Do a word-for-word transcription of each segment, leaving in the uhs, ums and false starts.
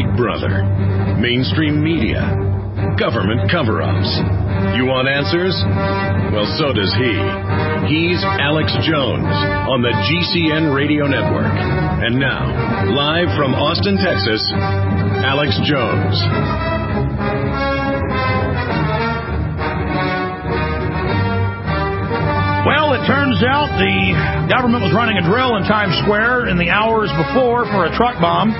brother, mainstream media, government cover-ups. You want answers? Well, so does he. He's Alex Jones on the G C N Radio Network. And now, live from Austin, Texas, Alex Jones. Well, it turns out the government was running a drill in Times Square in the hours before for a truck bomb.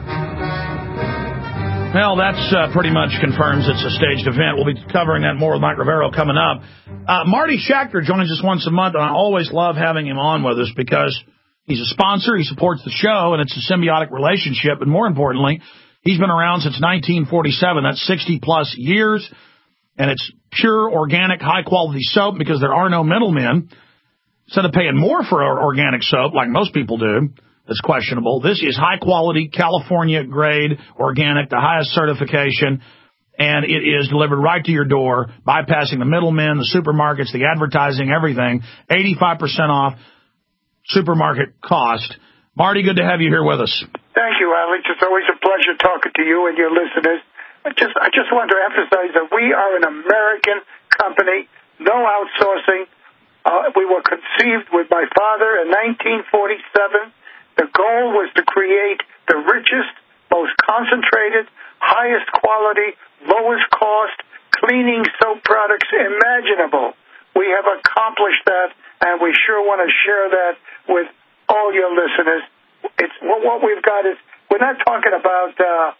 Well, that's uh, pretty much confirms it's a staged event. We'll be covering that more with Mike Rivero coming up. Uh, Marty Schachter joins us once a month, and I always love having him on with us because he's a sponsor, he supports the show, and it's a symbiotic relationship. And more importantly, he's been around since nineteen forty-seven. That's sixty-plus years, and it's pure, organic, high-quality soap because there are no middlemen. Instead of paying more for organic soap, like most people do, that's questionable, this is high-quality, California-grade, organic, the highest certification, and it is delivered right to your door, bypassing the middlemen, the supermarkets, the advertising, everything. eighty-five percent off supermarket cost. Marty, good to have you here with us. Thank you, Alex. It's always a pleasure talking to you and your listeners. I just, I just want to emphasize that we are an American company, no outsourcing. Uh, we were conceived with my father in nineteen forty-seven. The goal was to create the richest, most concentrated, highest quality, lowest cost cleaning soap products imaginable. We have accomplished that, and we sure want to share that with all your listeners. It's what, what we've got is, we're not talking about uh,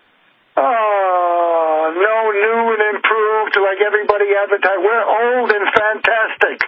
oh, no new and improved like everybody advertised. We're old and fantastic.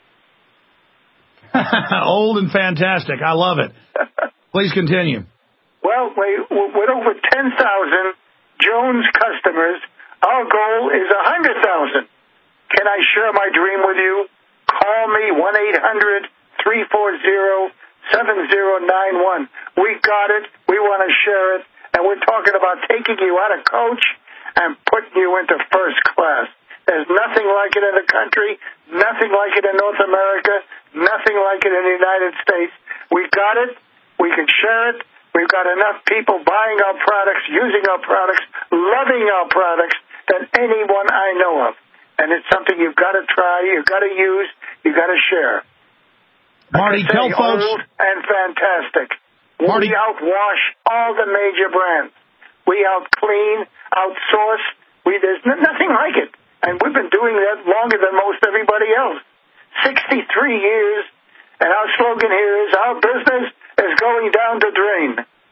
Old and fantastic. I love it. Please continue. Well, we, with over ten thousand Jones customers, our goal is one hundred thousand. Can I share my dream with you? Call me, one eight hundred, three four zero, seven zero nine one. We got it. We want to share it. And we're talking about taking you out of coach and putting you into first class. There's nothing like it in the country, nothing like it in North America, nothing like it in the United States. We got it. We can share it. We've got enough people buying our products, using our products, loving our products than anyone I know of. And it's something you've got to try, you've got to use, you've got to share. Marty, like I say, tell folks. Old and fantastic. Marty, we outwash all the major brands. We outclean, outsource. We, there's n- nothing like it. And we've been doing that longer than most everybody else. sixty-three years, and our slogan here is, our business is going down the drain.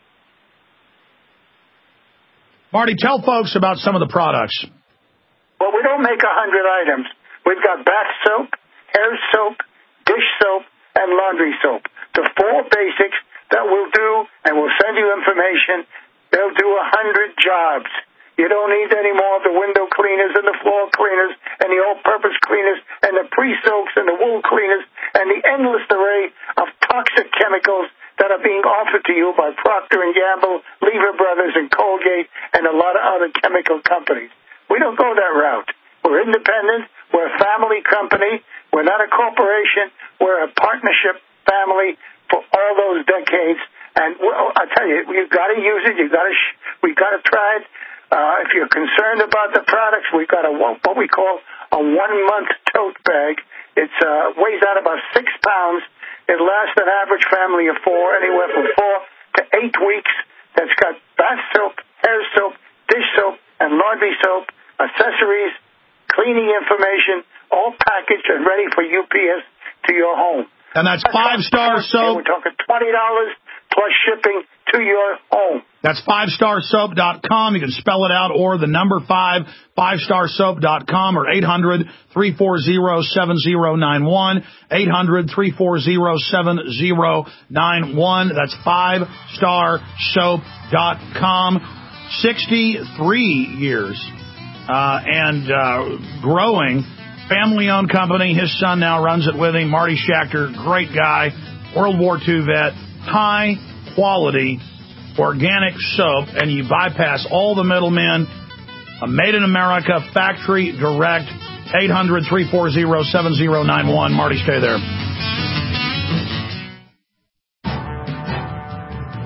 Marty, tell folks about some of the products. Well, we don't make a hundred items. We've got bath soap, hair soap, dish soap, and laundry soap. The four basics that will do, and we'll send you information, they'll do a hundred jobs. You don't need any more of the window cleaners and the floor cleaners and the all-purpose cleaners and the pre-soaks and the wool cleaners and the endless array of toxic chemicals that are being offered to you by Procter and Gamble, Lever Brothers, and Colgate, and a lot of other chemical companies. We don't go that route. We're independent. We're a family company. We're not a corporation. We're a partnership family for all those decades. And well, I tell you, you've got to use it. You've got to. Sh- we've got to try it. Uh, if you're concerned about the products, we've got a what we call a one-month tote bag. It uh, weighs out about six pounds. It lasts an average family of four, anywhere from four to eight weeks. That's got bath soap, hair soap, dish soap, and laundry soap, accessories, cleaning information, all packaged and ready for U P S to your home. And that's five-star soap. We're talking twenty dollars plus shipping to your home. That's five star soap dot com. You can spell it out, or the number five, five star soap dot com, or eight hundred, three four zero, seven zero nine one, eight hundred, three four zero, seven zero nine one. That's five star soap dot com. sixty-three years uh, and uh, growing. Family-owned company. His son now runs it with him. Marty Schachter, great guy, World War Two vet, high-quality organic soap, and you bypass all the middlemen. A made-in-America, factory direct, eight hundred, three four zero, seven zero nine one. Marty, stay there.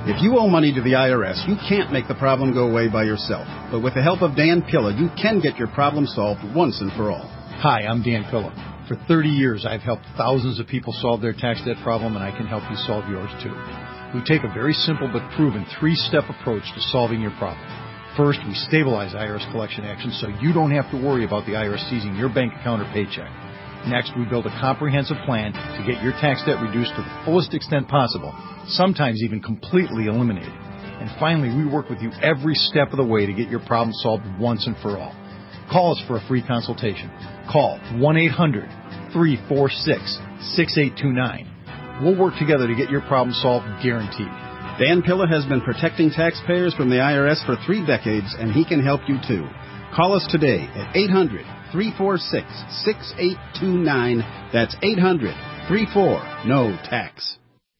If you owe money to the I R S, you can't make the problem go away by yourself. But with the help of Dan Pilla, you can get your problem solved once and for all. Hi, I'm Dan Pilla. For thirty years, I've helped thousands of people solve their tax debt problem, and I can help you solve yours, too. We take a very simple but proven three-step approach to solving your problem. First, we stabilize I R S collection actions so you don't have to worry about the I R S seizing your bank account or paycheck. Next, we build a comprehensive plan to get your tax debt reduced to the fullest extent possible, sometimes even completely eliminated. And finally, we work with you every step of the way to get your problem solved once and for all. Call us for a free consultation. Call one eight hundred three four six six eight two nine. We'll work together to get your problem solved, guaranteed. Dan Pilla has been protecting taxpayers from the I R S for three decades, and he can help you too. Call us today at eight hundred three four six six eight two nine. That's eight hundred three four N O tax.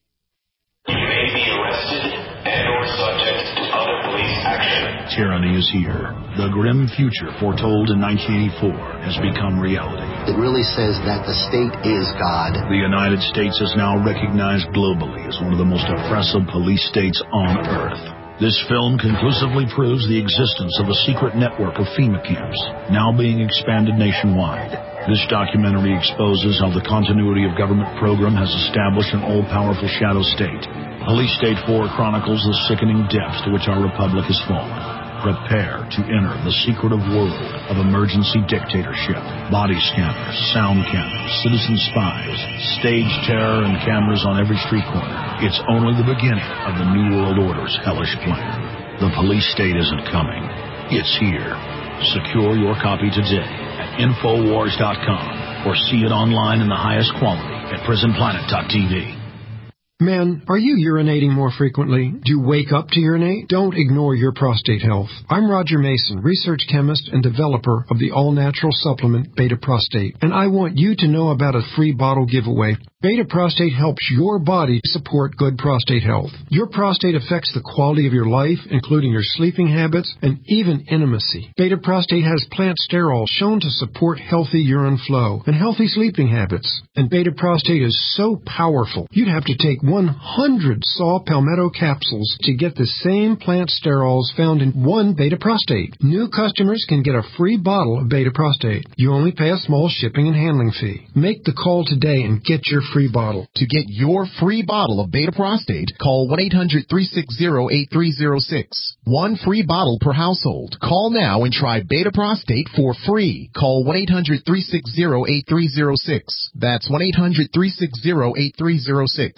You may be arrested and or subject to other police action. Tyranny is here. The grim future foretold in nineteen eighty-four has become reality. It really says that the state is God. The United States is now recognized globally as one of the most oppressive police states on earth. This film conclusively proves the existence of a secret network of FEMA camps, now being expanded nationwide. This documentary exposes how the continuity of government program has established an all-powerful shadow state. Police State four chronicles the sickening depths to which our republic has fallen. Prepare to enter the secretive world of emergency dictatorship. Body scanners, sound cameras, citizen spies, stage terror, and cameras on every street corner. It's only the beginning of the New World Order's hellish plan. The police state isn't coming. It's here. Secure your copy today at Infowars dot com or see it online in the highest quality at Prison Planet dot T V. Men, are you urinating more frequently? Do you wake up to urinate? Don't ignore your prostate health. I'm Roger Mason, research chemist and developer of the all-natural supplement Beta Prostate, and I want you to know about a free bottle giveaway. Beta Prostate helps your body support good prostate health. Your prostate affects the quality of your life, including your sleeping habits and even intimacy. Beta Prostate has plant sterol shown to support healthy urine flow and healthy sleeping habits. And Beta Prostate is so powerful, you'd have to take one hundred saw palmetto capsules to get the same plant sterols found in one Beta Prostate. New customers can get a free bottle of Beta Prostate. You only pay a small shipping and handling fee. Make the call today and get your free bottle. To get your free bottle of Beta Prostate, call one eight hundred three six zero eight three zero six. One free bottle per household. Call now and try Beta Prostate for free. Call one eight hundred three six zero eight three zero six. That's one eight hundred three six zero eight three zero six.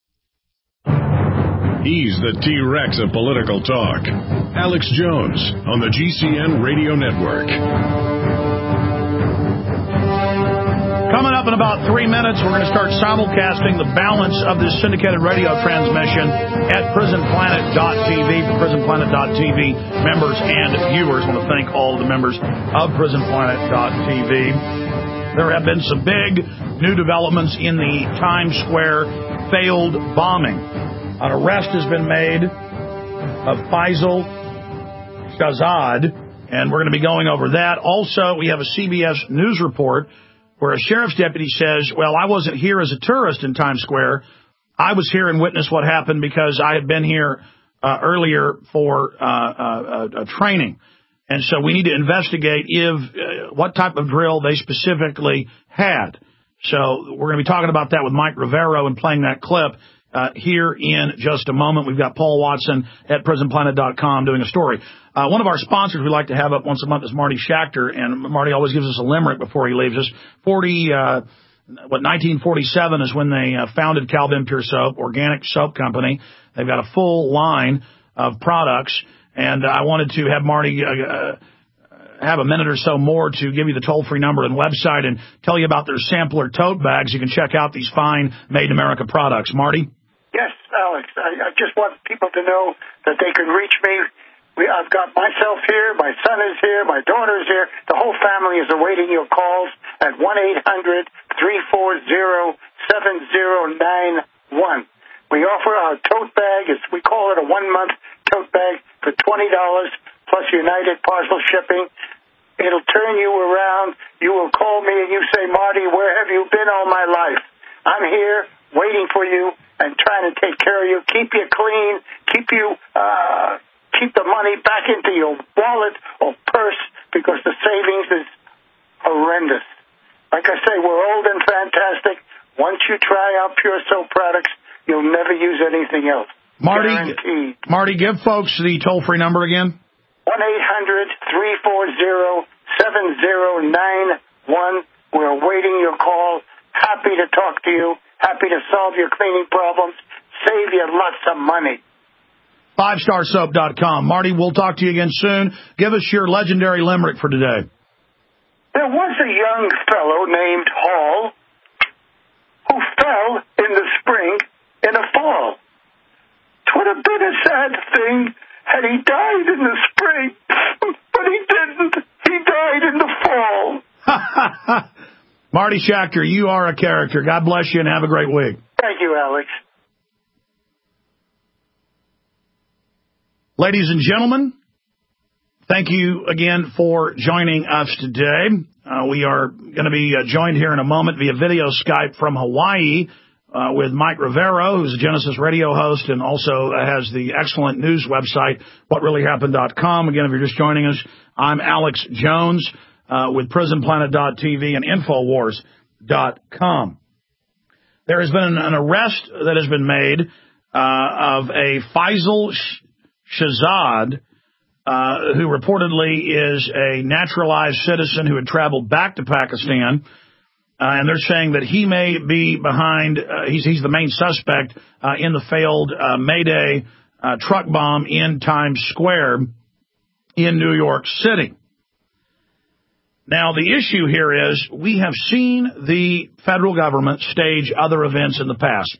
He's the T-Rex of political talk. Alex Jones on the G C N Radio Network. Coming up in about three minutes, we're going to start simulcasting the balance of this syndicated radio transmission at Prison Planet dot T V for Prison Planet dot T V members and viewers. I want to thank all of the members of Prison Planet dot T V. There have been some big new developments in the Times Square failed bombing. An arrest has been made of Faisal Shahzad, and we're going to be going over that. Also, we have a C B S News report where a sheriff's deputy says, well, I wasn't here as a tourist in Times Square. I was here and witnessed what happened because I had been here uh, earlier for uh, uh, uh, training. And so we need to investigate if uh, what type of drill they specifically had. So we're going to be talking about that with Mike Rivero and playing that clip uh, here in just a moment. We've got Paul Watson at Prison Planet dot com doing a story. Uh, one of our sponsors we like to have up once a month is Marty Schachter, and Marty always gives us a limerick before he leaves us. Forty, uh, what, nineteen forty-seven is when they uh, founded Calvin Pure Soap, organic soap company. They've got a full line of products, and I wanted to have Marty uh, uh, have a minute or so more to give you the toll-free number and website and tell you about their sampler tote bags. You can check out these fine Made in America products. Marty? Yes, Alex. I, I just want people to know that they can reach me. We, I've got myself here, my son is here, my daughter is here. The whole family is awaiting your calls at one eight hundred three four zero seven zero nine one. We offer our tote bag. It's, we call it a one-month tote bag for twenty dollars plus United Parcel Shipping. It'll turn you around. You will call me and you say, Marty, where have you been all my life? I'm here waiting for you and trying and take care of you, keep you clean, keep you, uh, keep the money back into your wallet or purse, because the savings is horrendous. Like I say, we're old and fantastic. Once you try our Pure Soap products, you'll never use anything else. Marty, Guaranteed. Marty, give folks the toll-free number again. one eight hundred three four zero seven zero nine one. We're awaiting your call. Happy to talk to you. Happy to solve your cleaning problems. Save you lots of money. five star soap dot com. Marty, we'll talk to you again soon. Give us your legendary limerick for today. There was a young fellow named Hall who fell in the spring in a fall. 'Twould have been a sad thing had he died in the spring, but he didn't. He died in the fall. Marty Schachter, you are a character. God bless you and have a great week. Thank you, Alex. Ladies and gentlemen, thank you again for joining us today. Uh, we are going to be uh, joined here in a moment via video Skype from Hawaii uh, with Mike Rivero, who's a Genesis radio host and also uh, has the excellent news website, what really happened dot com. Again, if you're just joining us, I'm Alex Jones uh, with prison planet dot t v and infowars dot com. There has been an, an arrest that has been made uh, of a Faisal Shahzad, Uh, who reportedly is a naturalized citizen who had traveled back to Pakistan, uh, and they're saying that he may be behind, uh, he's, he's the main suspect uh, in the failed uh, Mayday uh, truck bomb in Times Square in New York City. Now, the issue here is we have seen the federal government stage other events in the past,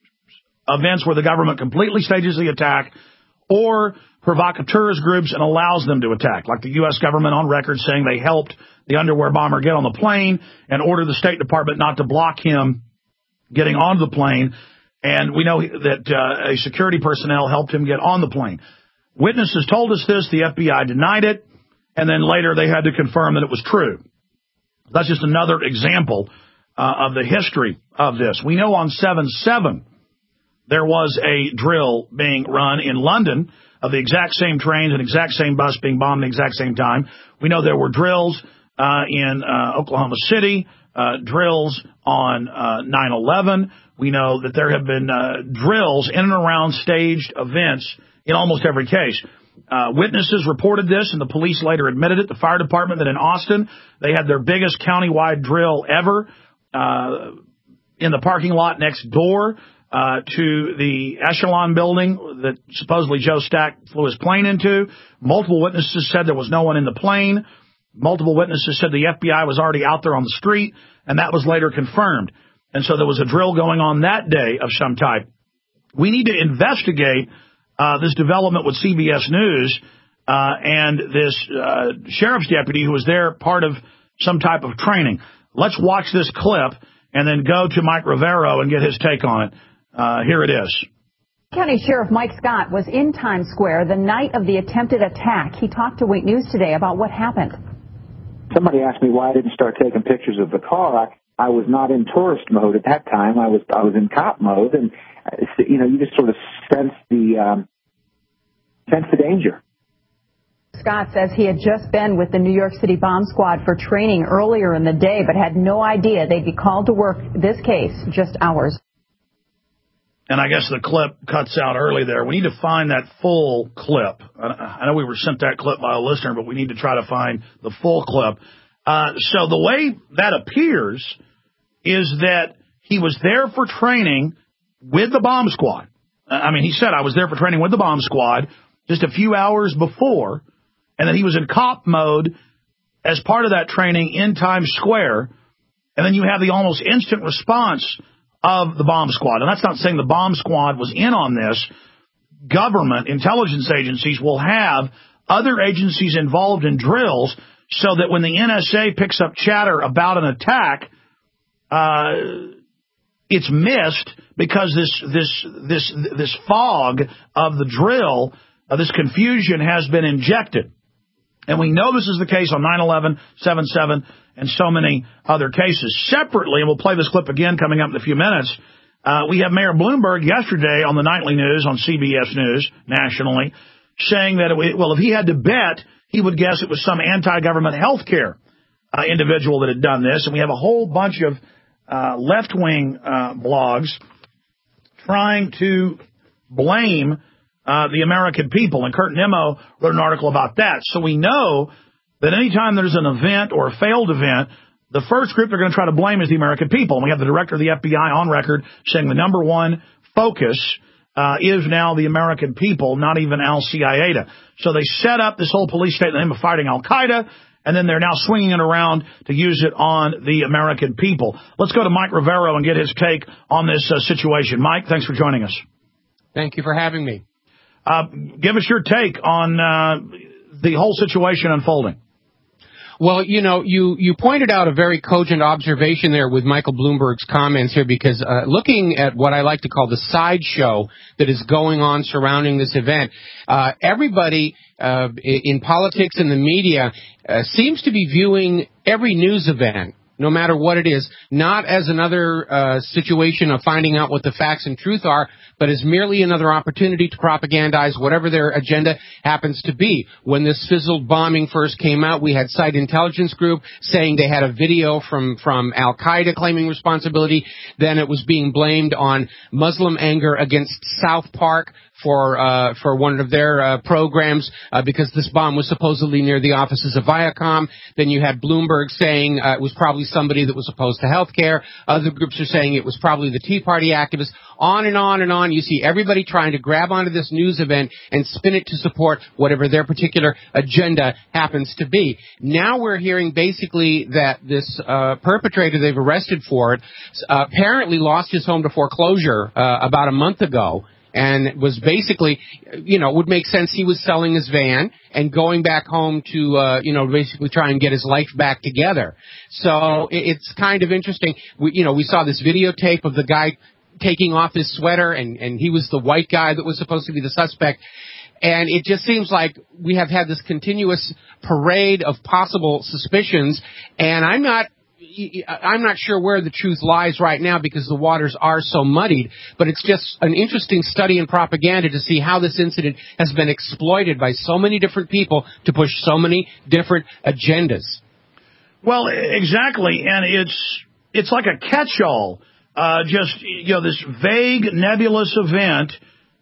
events where the government completely stages the attack or provocateurs groups and allows them to attack, like the U S government on record saying they helped the underwear bomber get on the plane and ordered the State Department not to block him getting onto the plane. And we know that uh, a security personnel helped him get on the plane. Witnesses told us this. The F B I denied it. And then later they had to confirm that it was true. That's just another example uh, of the history of this. We know on seven seven there was a drill being run in London of the exact same trains and exact same bus being bombed at the exact same time. We know there were drills uh, in uh, Oklahoma City, uh, drills on uh, nine eleven. We know that there have been uh, drills in and around staged events in almost every case. Uh, witnesses reported this, and the police later admitted it. The fire department that in Austin, they had their biggest countywide drill ever uh, in the parking lot next door Uh, to the Echelon building that supposedly Joe Stack flew his plane into. Multiple witnesses said there was no one in the plane. Multiple witnesses said the F B I was already out there on the street, and that was later confirmed. And so there was a drill going on that day of some type. We need to investigate uh, this development with C B S News uh, and this uh, sheriff's deputy who was there part of some type of training. Let's watch this clip and then go to Mike Rivero and get his take on it. Uh, here it is. County Sheriff Mike Scott was in Times Square the night of the attempted attack. He talked to Wake News today about what happened. Somebody asked me why I didn't start taking pictures of the car. I, I was not in tourist mode at that time. I was I was in cop mode, and you know, you just sort of sense the um, sense the danger. Scott says he had just been with the New York City bomb squad for training earlier in the day, but had no idea they'd be called to work this case just hours. And I guess the clip cuts out early there. We need to find that full clip. I know we were sent that clip by a listener, but we need to try to find the full clip. Uh, so the way that appears is that he was there for training with the bomb squad. I mean, he said, I was there for training with the bomb squad just a few hours before, and that he was in cop mode as part of that training in Times Square. And then you have the almost instant response of the bomb squad. And that's not saying the bomb squad was in on this. Government intelligence agencies will have other agencies involved in drills so that when the N S A picks up chatter about an attack, uh, it's missed because this this this this fog of the drill, uh, this confusion has been injected. And we know this is the case on nine eleven, seven seven, and so many other cases. Separately, and we'll play this clip again coming up in a few minutes, Uh, we have Mayor Bloomberg yesterday on the nightly news on C B S News nationally saying that, it, well, if he had to bet, he would guess it was some anti-government health care uh, individual that had done this. And we have a whole bunch of uh, left-wing uh, blogs trying to blame uh, the American people. And Kurt Nimmo wrote an article about that. So we know that anytime there's an event or a failed event, the first group they're going to try to blame is the American people. And we have the director of the F B I on record saying the number one focus uh, is now the American people, not even al-Qaeda. So they set up this whole police state in the name of fighting al-Qaeda, and then they're now swinging it around to use it on the American people. Let's go to Mike Rivero and get his take on this uh, situation. Mike, thanks for joining us. Thank you for having me. Uh, give us your take on uh, the whole situation unfolding. Well, you know, you, you pointed out a very cogent observation there with Michael Bloomberg's comments here, because uh, looking at what I like to call the sideshow that is going on surrounding this event, uh, everybody uh, in politics and the media uh, seems to be viewing every news event, no matter what it is, not as another uh, situation of finding out what the facts and truth are, but as merely another opportunity to propagandize whatever their agenda happens to be. When this fizzled bombing first came out, we had Site Intelligence Group saying they had a video from, from Al-Qaeda claiming responsibility. Then it was being blamed on Muslim anger against South Park for uh for one of their uh, programs uh, because this bomb was supposedly near the offices of Viacom. Then you had Bloomberg saying uh, it was probably somebody that was opposed to health care. Other groups are saying it was probably the Tea Party activists. On and on and on. You see everybody trying to grab onto this news event and spin it to support whatever their particular agenda happens to be. Now we're hearing basically that this uh perpetrator they've arrested for it uh, apparently lost his home to foreclosure uh, about a month ago. And was basically, you know, it would make sense he was selling his van and going back home to, uh, you know, basically try and get his life back together. So it's kind of interesting. We, you know, we saw this videotape of the guy taking off his sweater, and, and he was the white guy that was supposed to be the suspect. And it just seems like we have had this continuous parade of possible suspicions, and I'm not I'm not sure where the truth lies right now because the waters are so muddied, but it's just an interesting study in propaganda to see how this incident has been exploited by so many different people to push so many different agendas. Well, exactly, and it's it's like a catch-all, uh, just, you know, this vague, nebulous event,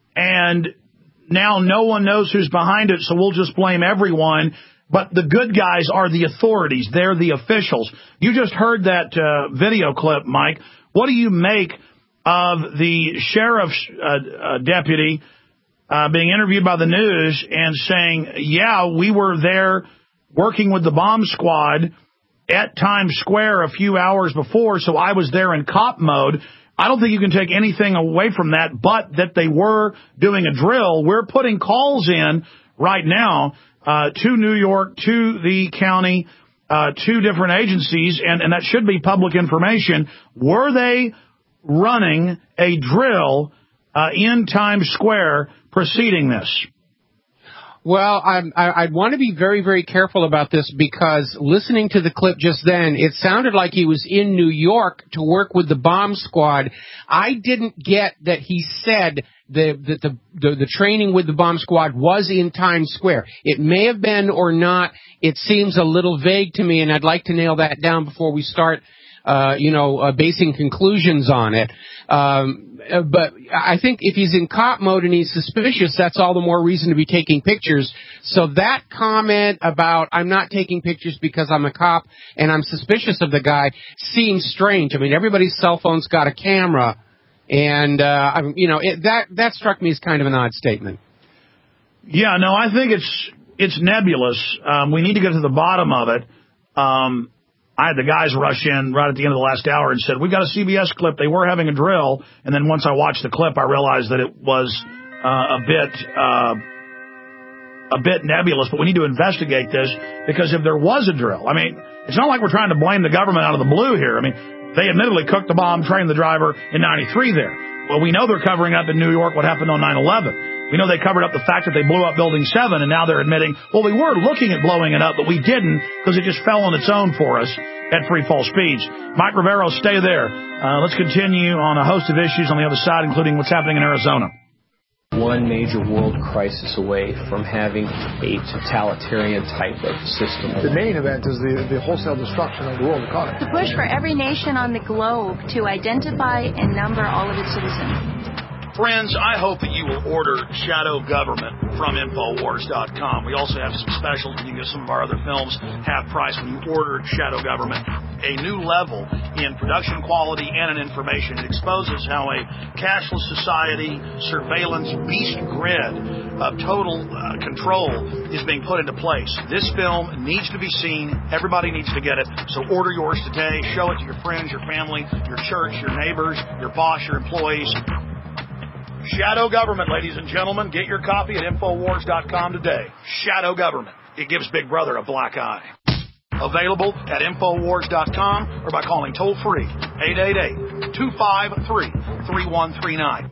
and now no one knows who's behind it, so we'll just blame everyone. But the good guys are the authorities. They're the officials. You just heard that uh, video clip, Mike. What do you make of the sheriff's uh, uh, deputy uh, being interviewed by the news and saying, yeah, we were there working with the bomb squad at Times Square a few hours before, so I was there in cop mode. I don't think you can take anything away from that, but that they were doing a drill. We're putting calls in right now Uh, to New York, to the county, uh, to different agencies, and, and that should be public information. Were they running a drill uh, in Times Square preceding this? Well, I'm, I, I'd want to be very, very careful about this because listening to the clip just then, it sounded like he was in New York to work with the bomb squad. I didn't get that he said the, that the, the, the training with the bomb squad was in Times Square. It may have been or not. It seems a little vague to me, and I'd like to nail that down before we start Uh, you know, uh, basing conclusions on it. Um, but I think if he's in cop mode and he's suspicious, that's all the more reason to be taking pictures. So that comment about I'm not taking pictures because I'm a cop and I'm suspicious of the guy seems strange. I mean, everybody's cell phone's got a camera, and, uh, I, you know, it, that, that struck me as kind of an odd statement. Yeah, no, I think it's, it's nebulous. Um, we need to get to the bottom of it. Um, I had the guys rush in right at the end of the last hour and said, we got a C B S clip. They were having a drill. And then once I watched the clip, I realized that it was uh, a bit uh, a bit nebulous. But we need to investigate this because if there was a drill, I mean, it's not like we're trying to blame the government out of the blue here. I mean, they admittedly cooked the bomb, trained the driver in ninety-three there. Well, we know they're covering up in New York what happened on nine eleven. We know they covered up the fact that they blew up Building seven, and now they're admitting, well, we were looking at blowing it up, but we didn't because it just fell on its own for us at free fall speeds. Mike Rivero, stay there. Uh, let's continue on a host of issues on the other side, including what's happening in Arizona. One major world crisis away from having a totalitarian type of system. The main event is the, the wholesale destruction of the world economy. The push for every nation on the globe to identify and number all of its citizens. Friends, I hope that you will order Shadow Government from Infowars dot com. We also have some specials. You can get some of our other films half price when you order Shadow Government. A new level in production quality and in information. It exposes how a cashless society, surveillance beast grid of total uh, control is being put into place. This film needs to be seen. Everybody needs to get it. So order yours today. Show it to your friends, your family, your church, your neighbors, your boss, your employees. Shadow Government, ladies and gentlemen. Get your copy at Infowars dot com today. Shadow Government. It gives Big Brother a black eye. Available at Infowars dot com or by calling toll-free eight eight eight, two five three, three one three nine.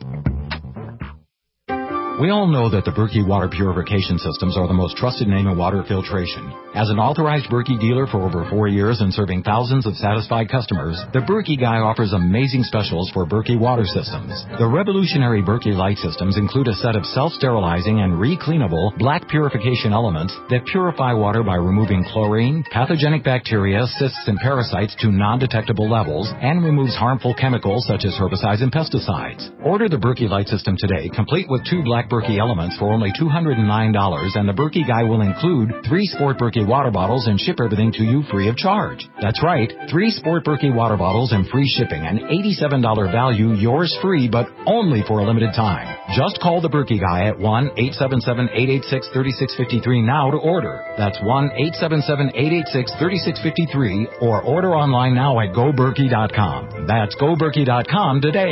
We all know that the Berkey water purification systems are the most trusted name in water filtration. As an authorized Berkey dealer for over four years and serving thousands of satisfied customers, the Berkey Guy offers amazing specials for Berkey water systems. The revolutionary Berkey Light systems include a set of self-sterilizing and re-cleanable black purification elements that purify water by removing chlorine, pathogenic bacteria, cysts, and parasites to non-detectable levels and removes harmful chemicals such as herbicides and pesticides. Order the Berkey Light system today, complete with two black Berkey elements for only two hundred nine dollars, and the Berkey Guy will include three Sport Berkey water bottles and ship everything to you free of charge. That's right, three Sport Berkey water bottles and free shipping, an eighty-seven dollars value, yours free, but only for a limited time. Just call the Berkey Guy at one eight seven seven, eight eight six, three six five three now to order. That's one eight seven seven, eight eight six, three six five three, or order online now at go berkey dot com. That's go berkey dot com today.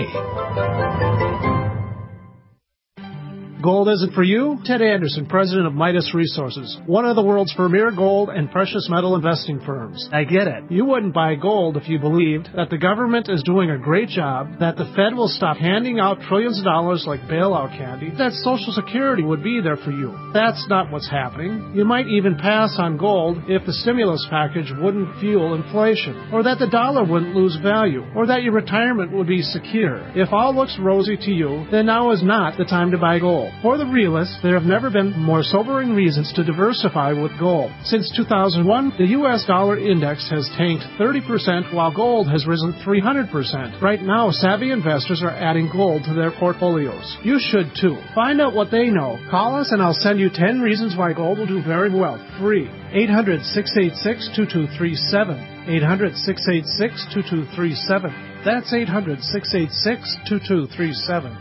Gold isn't for you? Ted Anderson, president of Midas Resources, one of the world's premier gold and precious metal investing firms. I get it. You wouldn't buy gold if you believed that the government is doing a great job, that the Fed will stop handing out trillions of dollars like bailout candy, that Social Security would be there for you. That's not what's happening. You might even pass on gold if the stimulus package wouldn't fuel inflation, or that the dollar wouldn't lose value, or that your retirement would be secure. If all looks rosy to you, then now is not the time to buy gold. For the realists, there have never been more sobering reasons to diversify with gold. Since two thousand one, the U S dollar index has tanked thirty percent while gold has risen three hundred percent. Right now, savvy investors are adding gold to their portfolios. You should too. Find out what they know. Call us and I'll send you ten reasons why gold will do very well. Free. eight hundred, six eight six, two two three seven. eight hundred, six eight six, two two three seven. That's eight hundred, six eight six, two two three seven.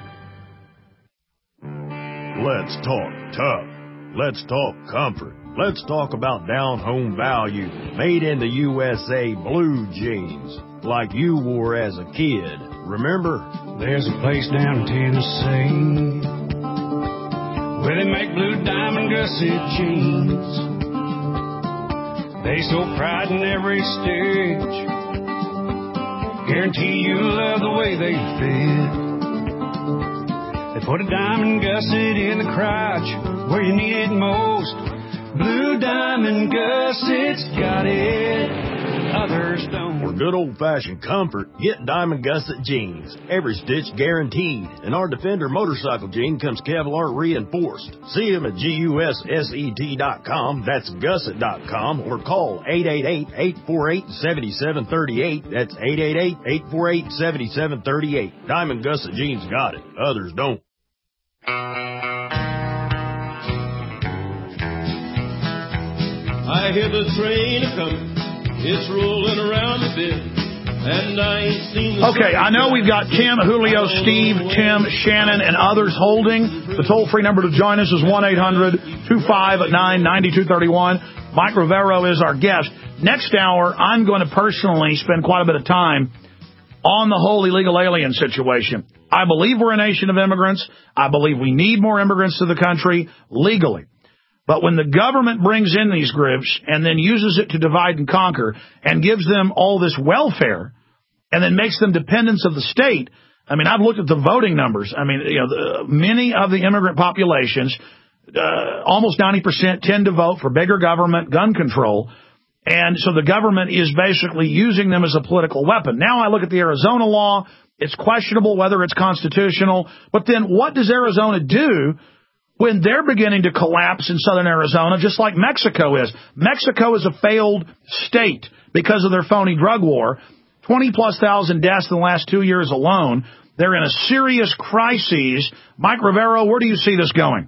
Let's talk tough. Let's talk comfort. Let's talk about down home value, made in the U S A blue jeans, like you wore as a kid. Remember? There's a place down in Tennessee where they make blue diamond gusset jeans. They show pride in every stitch. Guarantee you love the way they fit. They put a diamond gusset in the crotch where you need it most. Blue diamond gussets got it. Others don't. For good old-fashioned comfort, get Diamond Gusset jeans. Every stitch guaranteed. And our Defender motorcycle jean comes Kevlar reinforced. See them at gusset dot com. That's gusset dot com. Or call eight eight eight, eight four eight, seven seven three eight. That's eight eight eight, eight four eight, seven seven three eight. Diamond Gusset jeans got it. Others don't. I hear the train a-comin', it's rolling around the bend, and I ain't seen the... Okay, I know we've got Tim, Julio, Steve, Tim, Shannon, and others holding. The toll-free number to join us is one eight hundred, two five nine, nine two three one. Mike Rivero is our guest. Next hour, I'm going to personally spend quite a bit of time on the whole illegal alien situation. I believe we're a nation of immigrants. I believe we need more immigrants to the country legally. But when the government brings in these groups and then uses it to divide and conquer and gives them all this welfare and then makes them dependents of the state, I mean, I've looked at the voting numbers. I mean, you know, the, many of the immigrant populations, uh, almost ninety percent, tend to vote for bigger government, gun control. And so the government is basically using them as a political weapon. Now I look at the Arizona law. It's questionable whether it's constitutional. But then what does Arizona do when they're beginning to collapse in southern Arizona, just like Mexico is? Mexico is a failed state because of their phony drug war. twenty-plus thousand deaths in the last two years alone. They're in a serious crisis. Mike Rivero, where do you see this going?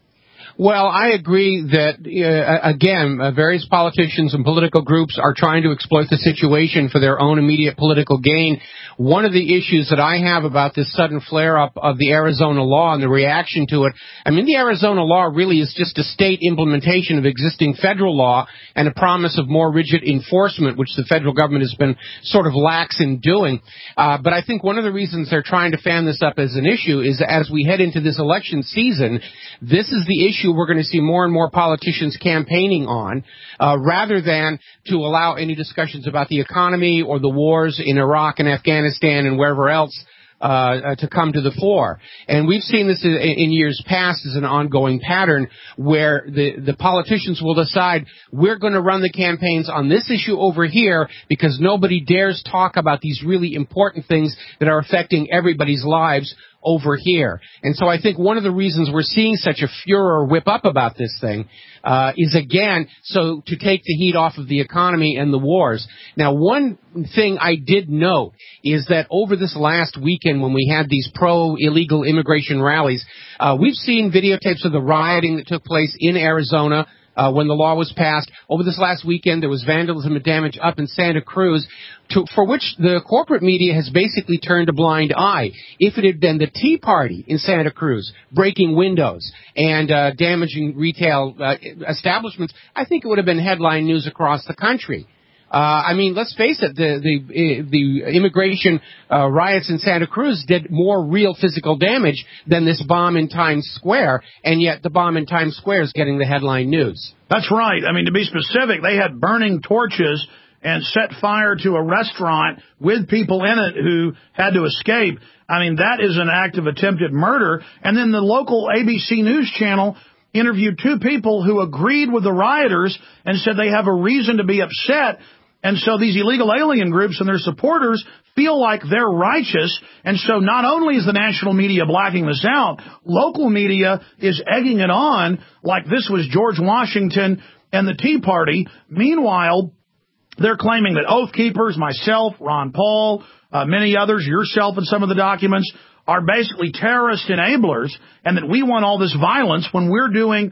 Well, I agree that, uh, again, uh, various politicians and political groups are trying to exploit the situation for their own immediate political gain. One of the issues that I have about this sudden flare-up of the Arizona law and the reaction to it, I mean, the Arizona law really is just a state implementation of existing federal law and a promise of more rigid enforcement, which the federal government has been sort of lax in doing. Uh, but I think one of the reasons they're trying to fan this up as an issue is as we head into this election season, this is the issue we're going to see more and more politicians campaigning on, uh, rather than to allow any discussions about the economy or the wars in Iraq and Afghanistan and wherever else uh, uh to come to the fore. And we've seen this in, in years past as an ongoing pattern where the, the politicians will decide we're going to run the campaigns on this issue over here because nobody dares talk about these really important things that are affecting everybody's lives over here. And so I think one of the reasons we're seeing such a furor whip up about this thing uh, is, again, so to take the heat off of the economy and the wars. Now, one thing I did note is that over this last weekend when we had these pro-illegal immigration rallies, uh, we've seen videotapes of the rioting that took place in Arizona, Uh, when the law was passed. Over this last weekend, there was vandalism and damage up in Santa Cruz, to, for which the corporate media has basically turned a blind eye. If it had been the Tea Party in Santa Cruz breaking windows and uh, damaging retail uh, establishments, I think it would have been headline news across the country. Uh, I mean, let's face it, the the, the immigration uh, riots in Santa Cruz did more real physical damage than this bomb in Times Square, and yet the bomb in Times Square is getting the headline news. That's right. I mean, to be specific, they had burning torches and set fire to a restaurant with people in it who had to escape. I mean, that is an act of attempted murder. And then the local A B C News channel interviewed two people who agreed with the rioters and said they have a reason to be upset. And so these illegal alien groups and their supporters feel like they're righteous. And so not only is the national media blacking this out, local media is egging it on like this was George Washington and the Tea Party. Meanwhile, they're claiming that Oath Keepers, myself, Ron Paul, uh, many others, yourself and some of the documents, are basically terrorist enablers and that we want all this violence when we're doing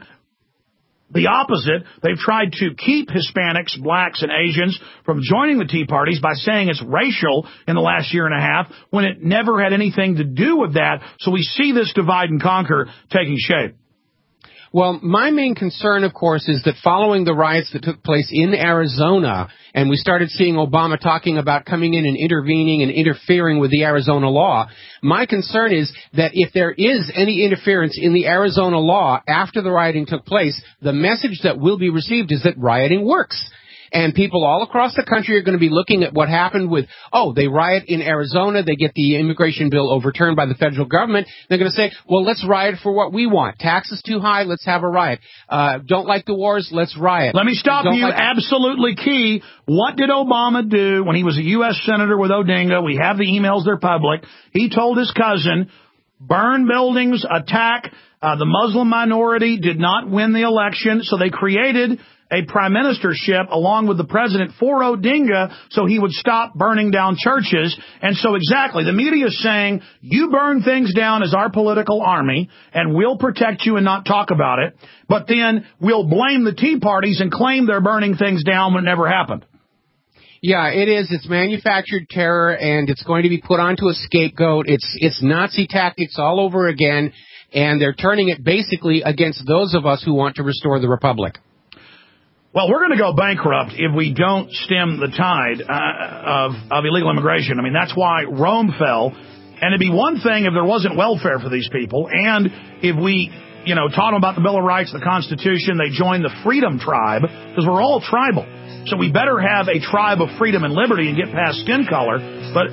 the opposite. They've tried to keep Hispanics, blacks, and Asians from joining the Tea Parties by saying it's racial in the last year and a half when it never had anything to do with that. So we see this divide and conquer taking shape. Well, my main concern, of course, is that following the riots that took place in Arizona, and we started seeing Obama talking about coming in and intervening and interfering with the Arizona law, my concern is that if there is any interference in the Arizona law after the rioting took place, the message that will be received is that rioting works. And people all across the country are going to be looking at what happened with, oh, they riot in Arizona, they get the immigration bill overturned by the federal government. They're going to say, well, let's riot for what we want. Taxes too high, let's have a riot. Uh, don't like the wars, let's riot. Let me stop don't you. Like- Absolutely key. What did Obama do when he was a U S Senator with Odinga? We have the emails, they're public. He told his cousin, burn buildings, attack. Uh, the Muslim minority did not win the election, so they created a prime ministership along with the president for Odinga so he would stop burning down churches. And so exactly, the media is saying, you burn things down as our political army, and we'll protect you and not talk about it. But then we'll blame the Tea Parties and claim they're burning things down when it never happened. Yeah, it is. It's manufactured terror, and it's going to be put onto a scapegoat. It's it's Nazi tactics all over again, and they're turning it basically against those of us who want to restore the republic. Well, we're going to go bankrupt if we don't stem the tide uh, of, of illegal immigration. I mean, that's why Rome fell. And it'd be one thing if there wasn't welfare for these people, and if we, you know, taught them about the Bill of Rights, the Constitution, they joined the Freedom Tribe, because we're all tribal. So we better have a tribe of freedom and liberty and get past skin color. But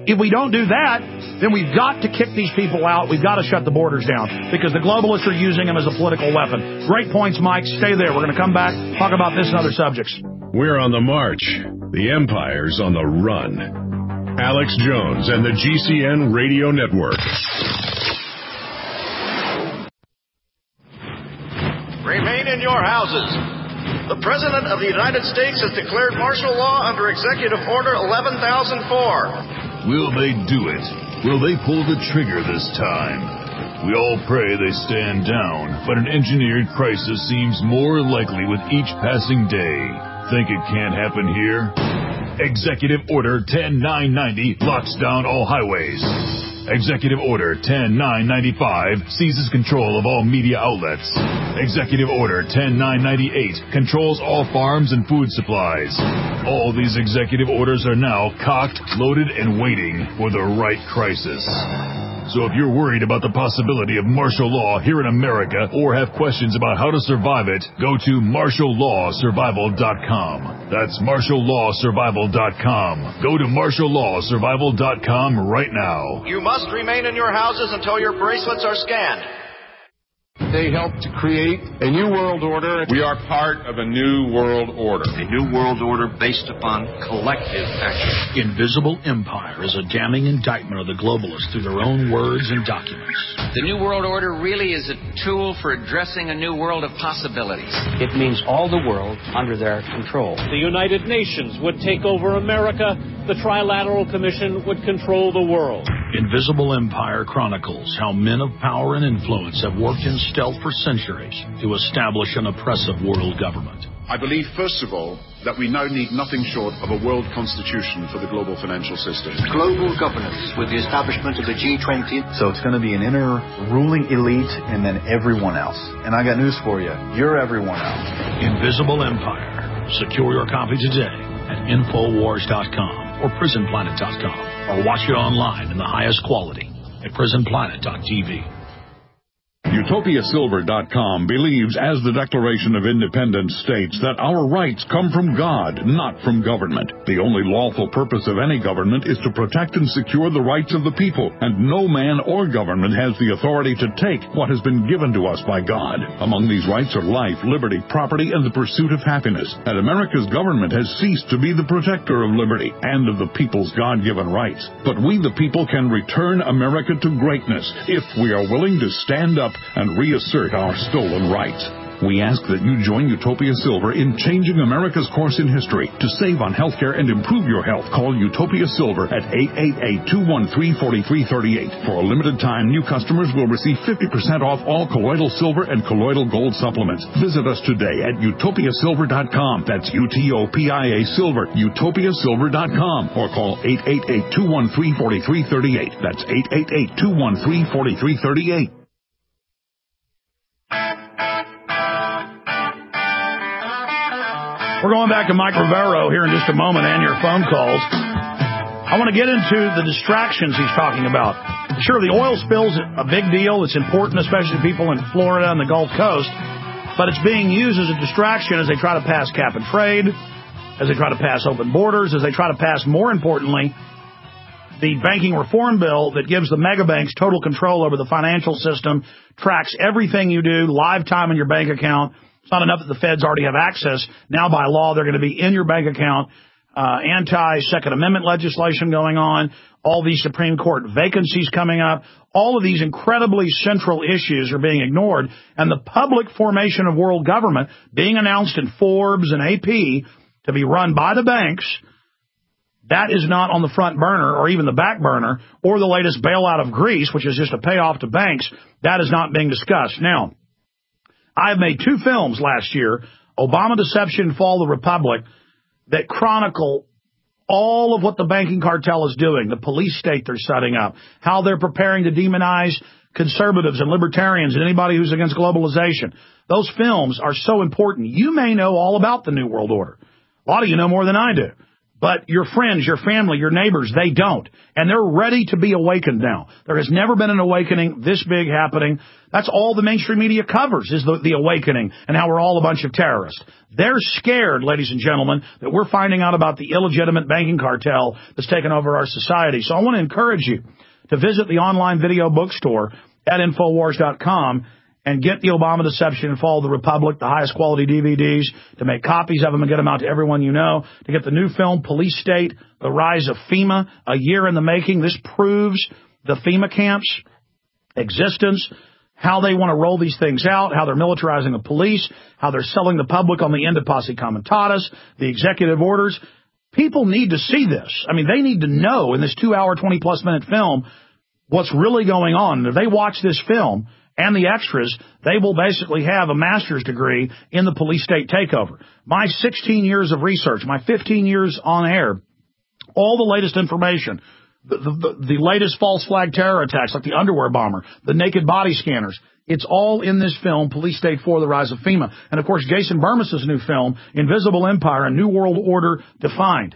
If we don't do that, then we've got to kick these people out. We've got to shut the borders down because the globalists are using them as a political weapon. Great points, Mike. Stay there. We're going to come back, talk about this and other subjects. We're on the march. The empire's on the run. Alex Jones and the G C N Radio Network. Remain in your houses. The President of the United States has declared martial law under Executive Order eleven thousand four. Will they do it? Will they pull the trigger this time? We all pray they stand down, but an engineered crisis seems more likely with each passing day. Think it can't happen here? Executive Order ten nine ninety locks down all highways. Executive Order ten nine ninety-five seizes control of all media outlets. Executive Order ten nine ninety-eight controls all farms and food supplies. All these executive orders are now cocked, loaded, and waiting for the right crisis. So if you're worried about the possibility of martial law here in America or have questions about how to survive it, go to martial law survival dot com. That's martial law survival dot com. Go to martial law survival dot com right now. You must remain in your houses until your bracelets are scanned. They helped to create a new world order. We are part of a new world order. A new world order based upon collective action. Invisible Empire is a damning indictment of the globalists through their own words and documents. The new world order really is a tool for addressing a new world of possibilities. It means all the world under their control. The United Nations would take over America. The Trilateral Commission would control the world. Invisible Empire chronicles how men of power and influence have worked in stealth for centuries to establish an oppressive world government. I believe, first of all, that we now need nothing short of a world constitution for the global financial system. Global governance with the establishment of the G twenty. So it's going to be an inner ruling elite and then everyone else. And I got news for you. You're everyone else. Invisible Empire. Secure your copy today at infowars dot com or prison planet dot com or watch it online in the highest quality at prison planet dot t v. Utopia Silver dot com believes, as the Declaration of Independence states, that our rights come from God, not from government. The only lawful purpose of any government is to protect and secure the rights of the people, and no man or government has the authority to take what has been given to us by God. Among these rights are life, liberty, property, and the pursuit of happiness. And America's government has ceased to be the protector of liberty and of the people's God-given rights. But we, the people, can return America to greatness if we are willing to stand up and reassert our stolen rights. We ask that you join Utopia Silver in changing America's course in history. To save on healthcare and improve your health, call Utopia Silver at eight eight eight, two one three, four three three eight. For a limited time, new customers will receive fifty percent off all colloidal silver and colloidal gold supplements. Visit us today at Utopia Silver dot com. That's U T O P I A Silver, Utopia Silver dot com. Or call eight eight eight, two one three, four three three eight. That's eight eight eight, two one three, four three three eight. We're going back to Mike Rivero here in just a moment and your phone calls. I want to get into the distractions he's talking about. Sure, the oil spill's a big deal. It's important, especially to people in Florida and the Gulf Coast. But it's being used as a distraction as they try to pass cap and trade, as they try to pass open borders, as they try to pass, more importantly, the banking reform bill that gives the mega banks total control over the financial system, tracks everything you do, live time in your bank account. It's not enough that the feds already have access. Now, by law, they're going to be in your bank account. Uh, anti-Second Amendment legislation going on. All these Supreme Court vacancies coming up. All of these incredibly central issues are being ignored. And the public formation of world government being announced in Forbes and A P to be run by the banks, that is not on the front burner or even the back burner, or the latest bailout of Greece, which is just a payoff to banks. That is not being discussed. Now, I have made two films last year, Obama Deception, Fall of the Republic, that chronicle all of what the banking cartel is doing, the police state they're setting up, how they're preparing to demonize conservatives and libertarians and anybody who's against globalization. Those films are so important. You may know all about the New World Order. A lot of you know more than I do. But your friends, your family, your neighbors, they don't. And they're ready to be awakened now. There has never been an awakening this big happening. That's all the mainstream media covers, is the, the awakening and how we're all a bunch of terrorists. They're scared, ladies and gentlemen, that we're finding out about the illegitimate banking cartel that's taken over our society. So I want to encourage you to visit the online video bookstore at Infowars dot com and get the Obama Deception and Fall of the Republic, the highest quality D V Ds, to make copies of them and get them out to everyone you know, to get the new film, Police State, The Rise of FEMA, a year in the making. This proves the FEMA camps' existence, how they want to roll these things out, how they're militarizing the police, how they're selling the public on the end of Posse Comitatus, the executive orders. People need to see this. I mean, they need to know in this two-hour, twenty-plus minute film what's really going on. And if they watch this film and the extras, they will basically have a master's degree in the police state takeover. My sixteen years of research, my fifteen years on air, all the latest information, the, the, the latest false flag terror attacks like the underwear bomber, the naked body scanners, it's all in this film, Police State four, The Rise of FEMA. And, of course, Jason Bermas's new film, Invisible Empire, A New World Order Defined.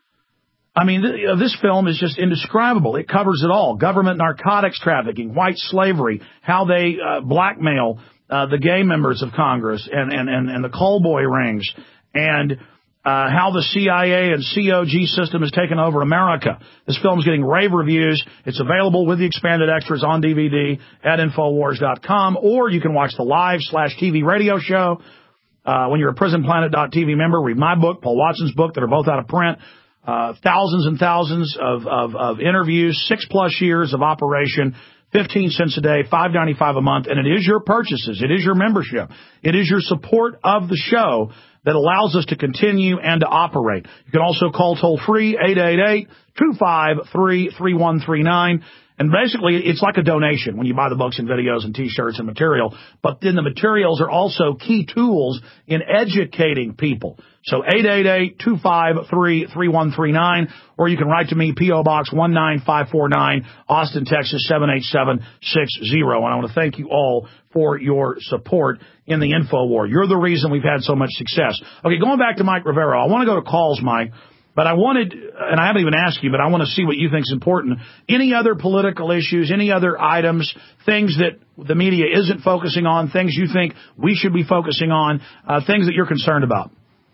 I mean, th- this film is just indescribable. It covers it all. Government narcotics trafficking, white slavery, how they uh, blackmail uh, the gay members of Congress and, and, and, and the callboy rings, and uh, how the C I A and C O G system has taken over America. This film is getting rave reviews. It's available with the expanded extras on D V D at Infowars dot com, or you can watch the live slash T V radio show uh, when you're a prison planet dot T V member. Read my book, Paul Watson's book, that are both out of print. Uh, thousands and thousands of, of, of interviews, six plus years of operation, fifteen cents a day, five ninety-five a month, and it is your purchases, it is your membership, it is your support of the show that allows us to continue and to operate. You can also call toll free eight eight eight, two five three, three one three nine. And basically, it's like a donation when you buy the books and videos and T-shirts and material. But then the materials are also key tools in educating people. So eight eight eight, two five three, three one three nine, or you can write to me, P O. Box one nine five four nine, Austin, Texas, seven eight seven six zero. And I want to thank you all for your support in the info war. You're the reason we've had so much success. Okay, going back to Mike Rivero, I want to go to calls, Mike. But I wanted, and I haven't even asked you, but I want to see what you think is important. Any other political issues, any other items, things that the media isn't focusing on, things you think we should be focusing on, uh, things that you're concerned about?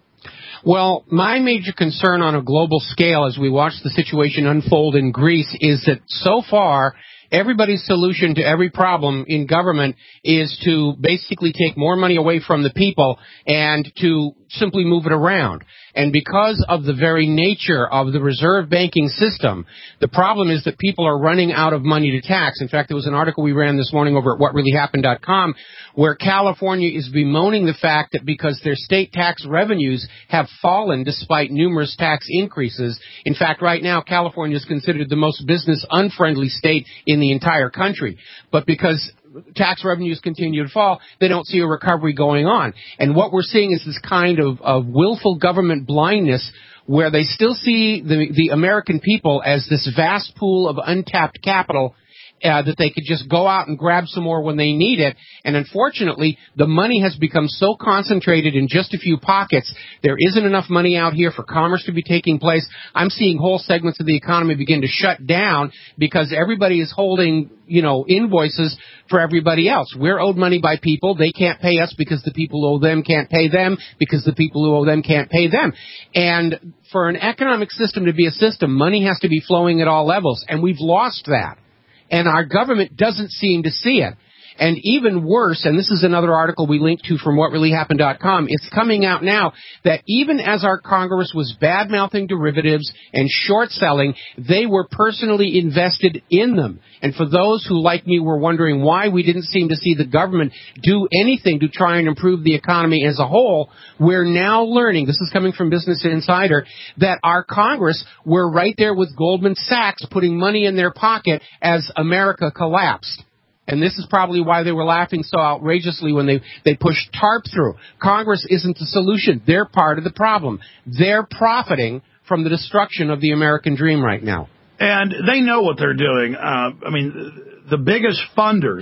Well, my major concern on a global scale as we watch the situation unfold in Greece is that so far everybody's solution to every problem in government is to basically take more money away from the people and to simply move it around. And because of the very nature of the reserve banking system, the problem is that people are running out of money to tax. In fact, there was an article we ran this morning over at what really happened dot com where California is bemoaning the fact that because their state tax revenues have fallen despite numerous tax increases. In fact, right now, California is considered the most business-unfriendly state in the entire country. But because tax revenues continue to fall, they don't see a recovery going on. And what we're seeing is this kind of, of willful government blindness where they still see the, the American people as this vast pool of untapped capital uh, that they could just go out and grab some more when they need it. And unfortunately, the money has become so concentrated in just a few pockets, there isn't enough money out here for commerce to be taking place. I'm seeing whole segments of the economy begin to shut down because everybody is holding, you know, invoices for everybody else. We're owed money by people. They can't pay us because the people who owe them can't pay them because the people who owe them can't pay them. And for an economic system to be a system, money has to be flowing at all levels, and we've lost that. And our government doesn't seem to see it. And even worse, and this is another article we linked to from what really happened dot com, it's coming out now that even as our Congress was bad-mouthing derivatives and short-selling, they were personally invested in them. And for those who, like me, were wondering why we didn't seem to see the government do anything to try and improve the economy as a whole, we're now learning, this is coming from Business Insider, that our Congress were right there with Goldman Sachs putting money in their pocket as America collapsed. And this is probably why they were laughing so outrageously when they, they pushed TARP through. Congress isn't the solution. They're part of the problem. They're profiting from the destruction of the American dream right now. And they know what they're doing. Uh, I mean, the biggest funders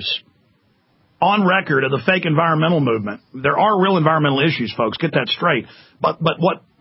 on record of the fake environmental movement, there are real environmental issues, folks. Get that straight. But, but what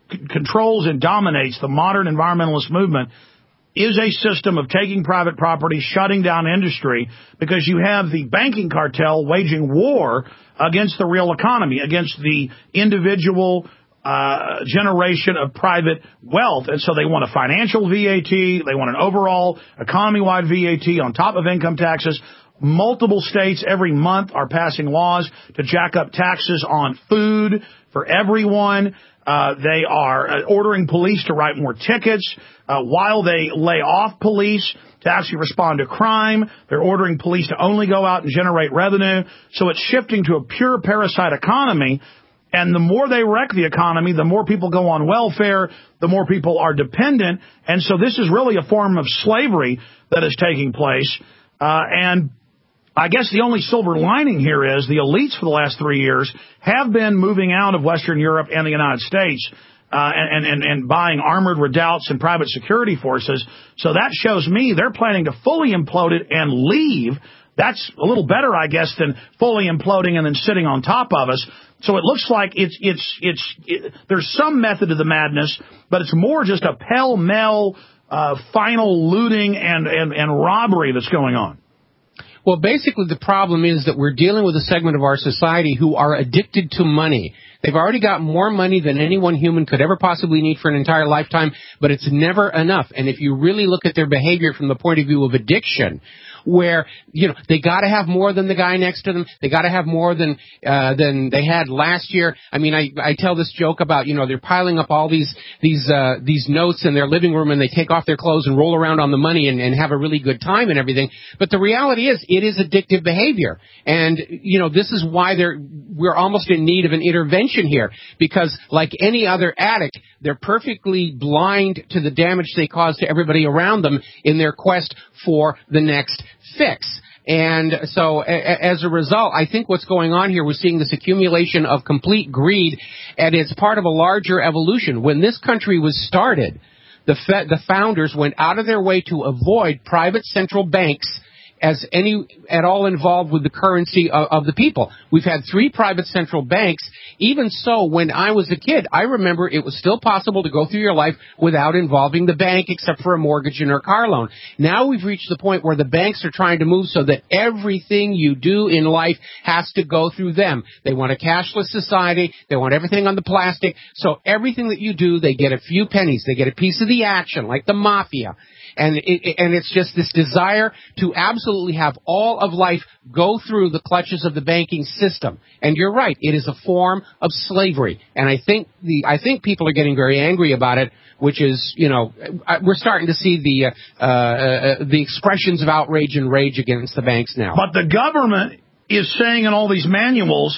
c- controls and dominates the modern environmentalist movement is a system of taking private property, shutting down industry, because you have the banking cartel waging war against the real economy, against the individual uh, generation of private wealth. And so they want a financial V A T, they want an overall economy-wide V A T on top of income taxes. Multiple states every month are passing laws to jack up taxes on food for everyone. Uh, they are uh, ordering police to write more tickets uh, while they lay off police to actually respond to crime. They're ordering police to only go out and generate revenue. So it's shifting to a pure parasite economy. And the more they wreck the economy, the more people go on welfare, the more people are dependent. And so this is really a form of slavery that is taking place. Uh, and I guess the only silver lining here is the elites for the last three years have been moving out of Western Europe and the United States uh, and, and, and buying armored redoubts and private security forces. So that shows me they're planning to fully implode it and leave. That's a little better, I guess, than fully imploding and then sitting on top of us. So it looks like it's it's it's it, there's some method to the madness, but it's more just a pell-mell uh, final looting and, and, and robbery that's going on. Well, basically the problem is that we're dealing with a segment of our society who are addicted to money. They've already got more money than any one human could ever possibly need for an entire lifetime, but it's never enough. And if you really look at their behavior from the point of view of addiction, where, you know, they got to have more than the guy next to them. They got to have more than uh, than they had last year. I mean, I, I tell this joke about, you know, they're piling up all these these uh, these notes in their living room, and they take off their clothes and roll around on the money and, and have a really good time and everything. But the reality is, it is addictive behavior, and you know, this is why they're we're almost in need of an intervention here, because like any other addict, they're perfectly blind to the damage they cause to everybody around them in their quest for the next fix. And so a- as a result, I think what's going on here, we're seeing this accumulation of complete greed, and it's part of a larger evolution. When this country was started, the fe- the founders went out of their way to avoid private central banks as any at all involved with the currency of, of the people. We've had three private central banks. Even so, when I was a kid, I remember it was still possible to go through your life without involving the bank except for a mortgage and or car loan. Now we've reached the point where the banks are trying to move so that everything you do in life has to go through them. They want a cashless society. They want everything on the plastic. So everything that you do, they get a few pennies. They get a piece of the action, like the mafia. And it, and it's just this desire to absolutely have all of life go through the clutches of the banking system. And you're right, it is a form of slavery. And I think the I think people are getting very angry about it, which is, you know, we're starting to see the uh, uh, the expressions of outrage and rage against the banks now. But the government is saying in all these manuals,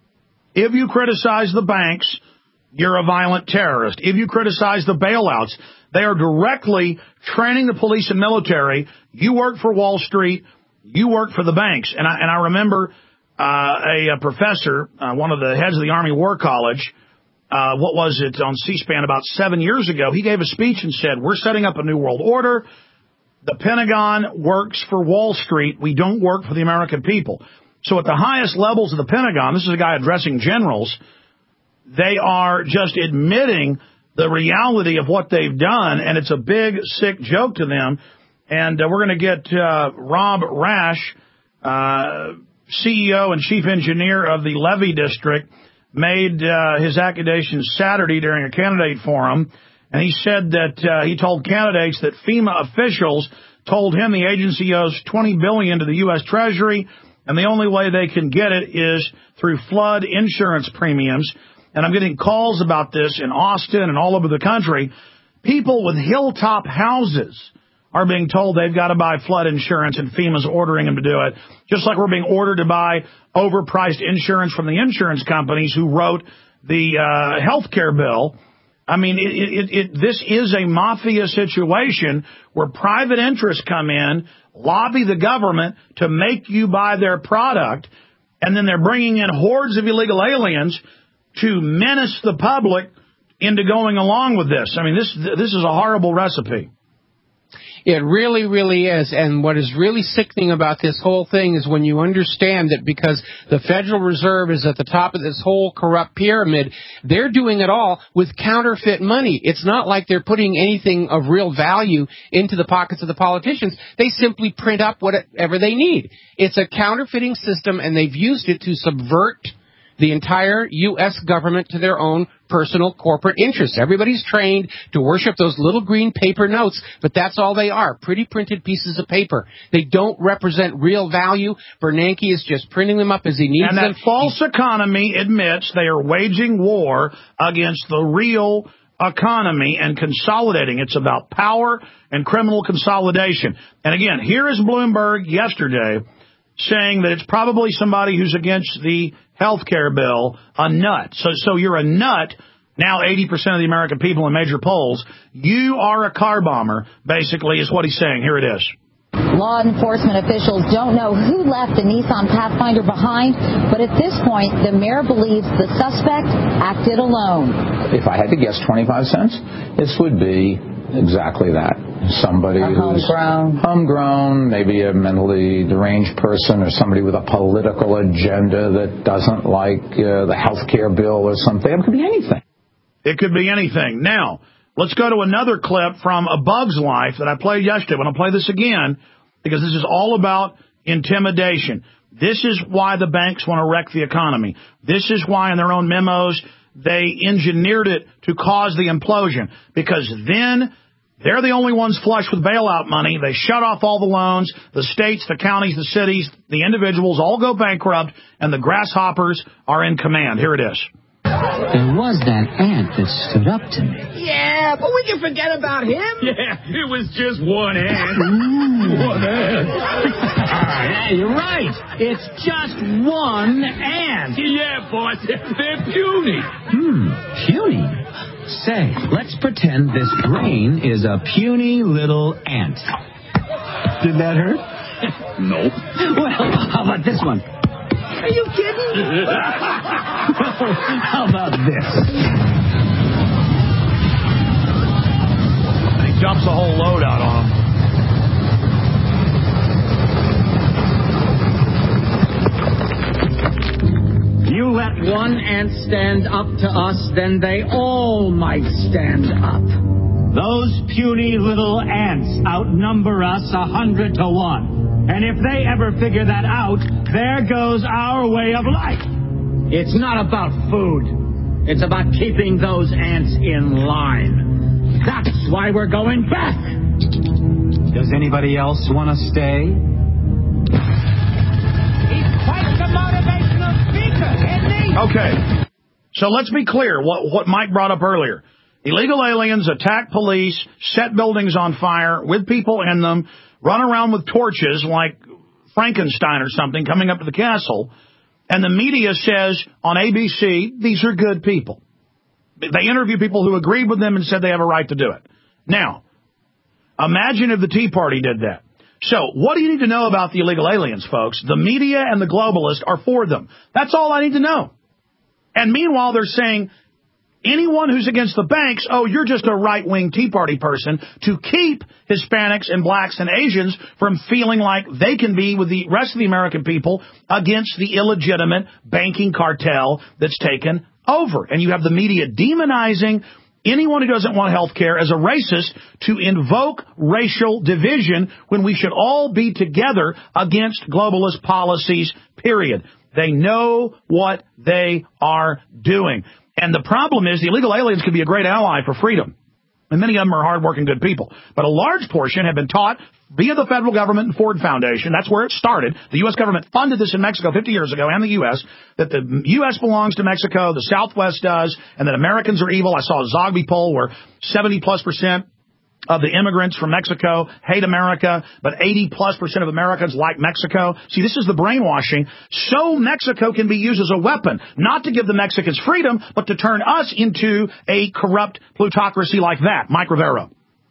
if you criticize the banks, you're a violent terrorist. If you criticize the bailouts, they are directly training the police and military. You work for Wall Street. You work for the banks. And I, and I remember uh, a, a professor, uh, one of the heads of the Army War College, uh, what was it, on C-SPAN about seven years ago, he gave a speech and said, we're setting up a new world order. The Pentagon works for Wall Street. We don't work for the American people. So at the highest levels of the Pentagon, this is a guy addressing generals, they are just admitting the reality of what they've done, and it's a big, sick joke to them. And uh, we're going to get uh, Rob Rash, uh, C E O and chief engineer of the Levy District, made uh, his accusations Saturday during a candidate forum, and he said that uh, he told candidates that FEMA officials told him the agency owes twenty billion dollars to the U S Treasury, and the only way they can get it is through flood insurance premiums. And I'm getting calls about this in Austin and all over the country. People with hilltop houses are being told they've got to buy flood insurance, and FEMA's ordering them to do it, just like we're being ordered to buy overpriced insurance from the insurance companies who wrote the uh, health care bill. I mean, it, it, it, this is a mafia situation where private interests come in, lobby the government to make you buy their product, and then they're bringing in hordes of illegal aliens to menace the public into going along with this. I mean, this this is a horrible recipe. It really, really is. And what is really sickening about this whole thing is when you understand that because the Federal Reserve is at the top of this whole corrupt pyramid, they're doing it all with counterfeit money. It's not like they're putting anything of real value into the pockets of the politicians. They simply print up whatever they need. It's a counterfeiting system, and they've used it to subvert the entire U S government to their own personal corporate interests. Everybody's trained to worship those little green paper notes, but that's all they are, pretty printed pieces of paper. They don't represent real value. Bernanke is just printing them up as he needs them. And that them. false economy admits they are waging war against the real economy and consolidating. It's about power and criminal consolidation. And again, here is Bloomberg yesterday saying that it's probably somebody who's against the health care bill, a nut. So so you're a nut. Now eighty percent of the American people in major polls, you are a car bomber, basically, is what he's saying. Here it is. Law enforcement officials don't know who left the Nissan Pathfinder behind, but at this point, the mayor believes the suspect acted alone. If I had to guess twenty-five cents, this would be exactly that. Somebody a who's homegrown. homegrown, maybe a mentally deranged person or somebody with a political agenda that doesn't like uh, the health care bill or something. It could be anything. It could be anything. Now, let's go to another clip from A Bug's Life that I played yesterday. I'm going to play this again because this is all about intimidation. This is why the banks want to wreck the economy. This is why in their own memos they engineered it to cause the implosion, because then they're the only ones flush with bailout money. They shut off all the loans. The states, the counties, the cities, the individuals all go bankrupt, and the grasshoppers are in command. Here it is. There was that ant that stood up to me. Yeah, but we can forget about him. Yeah, it was just one ant. One ant. Yeah, you're right. It's just one ant. Yeah, boss. They're puny. Hmm, puny? Say, let's pretend this brain is a puny little ant. Did that hurt? Nope. Well, how about this one? Are you kidding? How about this? He dumps a whole load out on him. You let one ant stand up to us, then they all might stand up. Those puny little ants outnumber us a hundred to one. And if they ever figure that out, there goes our way of life. It's not about food. It's about keeping those ants in line. That's why we're going back. Does anybody else want to stay? He's quite the motivational speaker, isn't he? Okay, so let's be clear what, what Mike brought up earlier. Illegal aliens attack police, set buildings on fire with people in them, run around with torches like Frankenstein or something coming up to the castle, and the media says on A B C, these are good people. They interview people who agreed with them and said they have a right to do it. Now, imagine if the Tea Party did that. So, what do you need to know about the illegal aliens, folks? The media and the globalists are for them. That's all I need to know. And meanwhile, they're saying, anyone who's against the banks, oh, you're just a right-wing Tea Party person, to keep Hispanics and blacks and Asians from feeling like they can be with the rest of the American people against the illegitimate banking cartel that's taken over. And you have the media demonizing anyone who doesn't want health care as a racist to invoke racial division when we should all be together against globalist policies, period. They know what they are doing. And the problem is the illegal aliens could be a great ally for freedom. And many of them are hardworking, good people. But a large portion have been taught via the federal government and Ford Foundation. That's where it started. The U S government funded this in Mexico fifty years ago, and the U S, that the U S belongs to Mexico, the Southwest does, and that Americans are evil. I saw a Zogby poll where seventy plus percent of the immigrants from Mexico hate America, but eighty plus percent of Americans like Mexico. See, this is the brainwashing. So Mexico can be used as a weapon, not to give the Mexicans freedom, but to turn us into a corrupt plutocracy like that. Mike Rivero.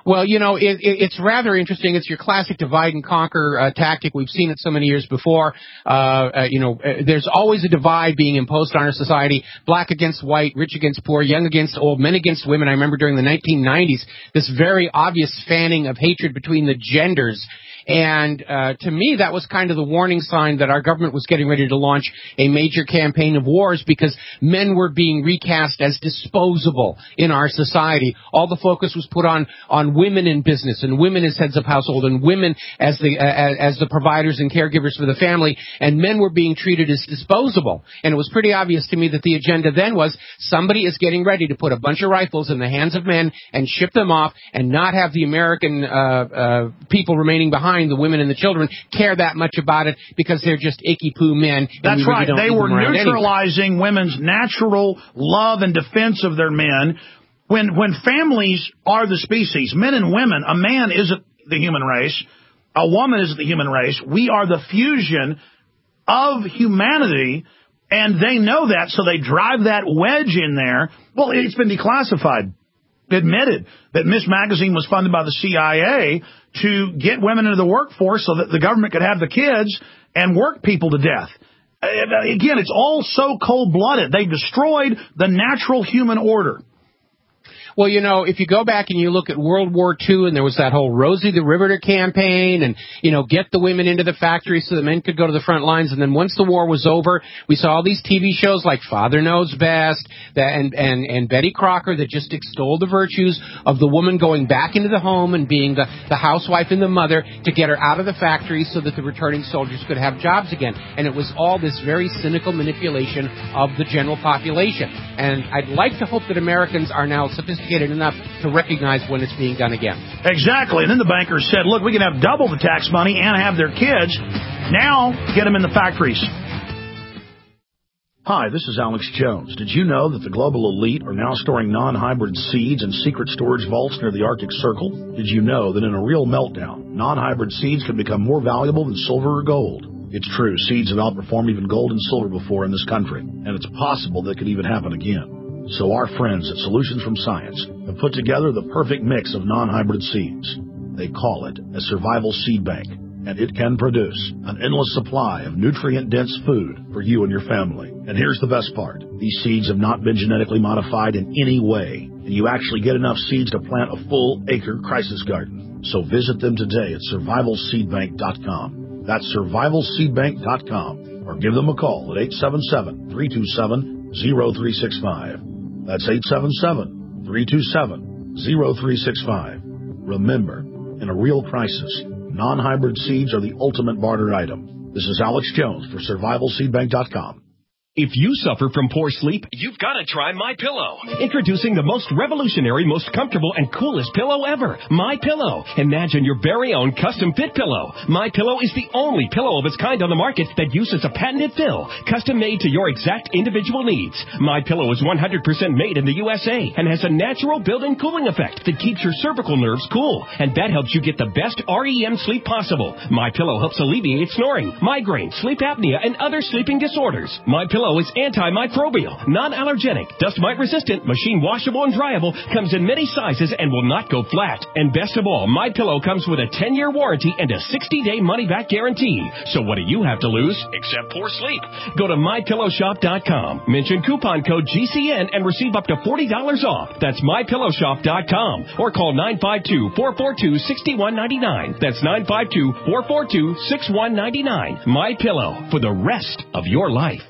Well, you know, it, it, it's rather interesting. It's your classic divide and conquer uh, tactic. We've seen it so many years before. Uh, uh, you know, uh, there's always a divide being imposed on our society. Black against white, rich against poor, young against old, men against women. I remember during the nineteen nineties, this very obvious fanning of hatred between the genders. And uh, to me, that was kind of the warning sign that our government was getting ready to launch a major campaign of wars because men were being recast as disposable in our society. All the focus was put on on women in business and women as heads of household and women as the uh, as the providers and caregivers for the family, and men were being treated as disposable. And it was pretty obvious to me that the agenda then was somebody is getting ready to put a bunch of rifles in the hands of men and ship them off and not have the American uh, uh, people remaining behind, the women and the children, care that much about it because they're just icky poo men. That's really right. Don't they were neutralizing anyway. women's natural love and defense of their men. When when families are the species, men and women, a man isn't the human race, a woman isn't the human race. We are the fusion of humanity, and they know that, so they drive that wedge in there. Well, it's been declassified. Admitted that Miss Magazine was funded by the C I A to get women into the workforce so that the government could have the kids and work people to death. Again, it's all so cold-blooded. They destroyed the natural human order. Well, you know, if you go back and you look at World War Two, and there was that whole Rosie the Riveter campaign, and, you know, get the women into the factories so the men could go to the front lines, and then once the war was over, we saw all these T V shows like Father Knows Best that, and, and, and Betty Crocker that just extolled the virtues of the woman going back into the home and being the, the housewife and the mother to get her out of the factories so that the returning soldiers could have jobs again. And it was all this very cynical manipulation of the general population. And I'd like to hope that Americans are now sophisticated enough to recognize when it's being done again. Exactly. And then the bankers said, look, we can have double the tax money and have their kids. Now, get them in the factories. Hi, this is Alex Jones. Did you know that the global elite are now storing non-hybrid seeds in secret storage vaults near the Arctic Circle? Did you know that in a real meltdown, non-hybrid seeds can become more valuable than silver or gold? It's true, seeds have outperformed even gold and silver before in this country, and it's possible that could even happen again. So our friends at Solutions from Science have put together the perfect mix of non-hybrid seeds. They call it a survival seed bank, and it can produce an endless supply of nutrient-dense food for you and your family. And here's the best part. These seeds have not been genetically modified in any way, and you actually get enough seeds to plant a full acre crisis garden. So visit them today at survival seed bank dot com. That's survival seed bank dot com, or give them a call at eight seven seven, three two seven, zero three six five. That's eight seven seven, three two seven, zero three six five. Remember, in a real crisis, non-hybrid seeds are the ultimate barter item. This is Alex Jones for survival seed bank dot com. If you suffer from poor sleep, you've got to try MyPillow. Introducing the most revolutionary, most comfortable, and coolest pillow ever, MyPillow. Imagine your very own custom-fit pillow. MyPillow is the only pillow of its kind on the market that uses a patented fill, custom-made to your exact individual needs. MyPillow is one hundred percent made in the U S A and has a natural built-in cooling effect that keeps your cervical nerves cool, and that helps you get the best R E M sleep possible. MyPillow helps alleviate snoring, migraine, sleep apnea, and other sleeping disorders. MyPillow is antimicrobial, non-allergenic, dust mite resistant, machine washable and dryable, comes in many sizes and will not go flat. And best of all, MyPillow comes with a ten-year warranty and a sixty-day money-back guarantee. So what do you have to lose except poor sleep? Go to my pillow shop dot com, mention coupon code G C N and receive up to forty dollars off. That's my pillow shop dot com, or call nine five two, four four two, six one nine nine. That's nine five two, four four two, six one nine nine. MyPillow, for the rest of your life.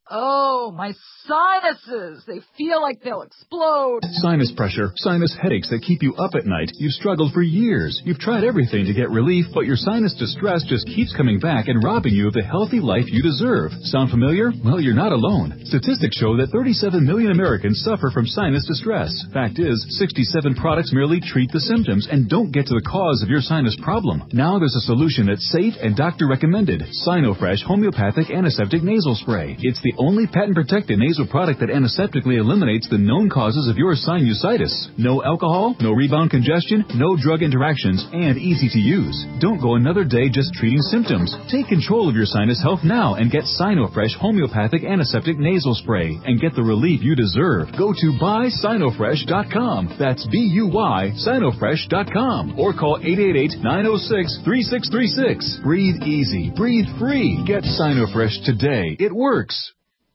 Oh, my sinuses. They feel like they'll explode. Sinus pressure, sinus headaches that keep you up at night. You've struggled for years. You've tried everything to get relief, but your sinus distress just keeps coming back and robbing you of the healthy life you deserve. Sound familiar? Well, you're not alone. Statistics show that thirty-seven million Americans suffer from sinus distress. Fact is, sixty-seven products merely treat the symptoms and don't get to the cause of your sinus problem. Now there's a solution that's safe and doctor recommended. Sinofresh Homeopathic Antiseptic Nasal Spray. It's the only patent-protected nasal product that antiseptically eliminates the known causes of your sinusitis. No alcohol, no rebound congestion, no drug interactions, and easy to use. Don't go another day just treating symptoms. Take control of your sinus health now and get Sinofresh Homeopathic Antiseptic Nasal Spray and get the relief you deserve. Go to buy sinofresh dot com. That's B U Y sinofresh dot com. Or call eight eight eight, nine oh six, three six three six. Breathe easy. Breathe free. Get Sinofresh today. It works.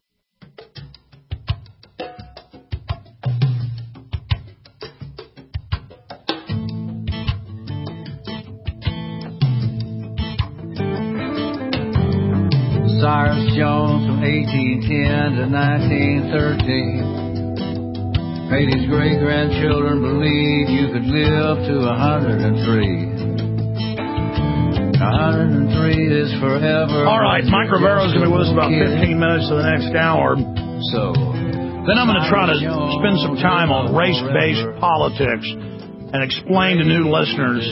Cyrus Jones from eighteen ten to nineteen thirteen made his great-grandchildren believe you could live to one hundred three. one hundred three is forever. All right, Mike Rivero is going to be with us about fifteen minutes to the next hour. So then I'm going to try to spend some time on race-based politics and explain to new listeners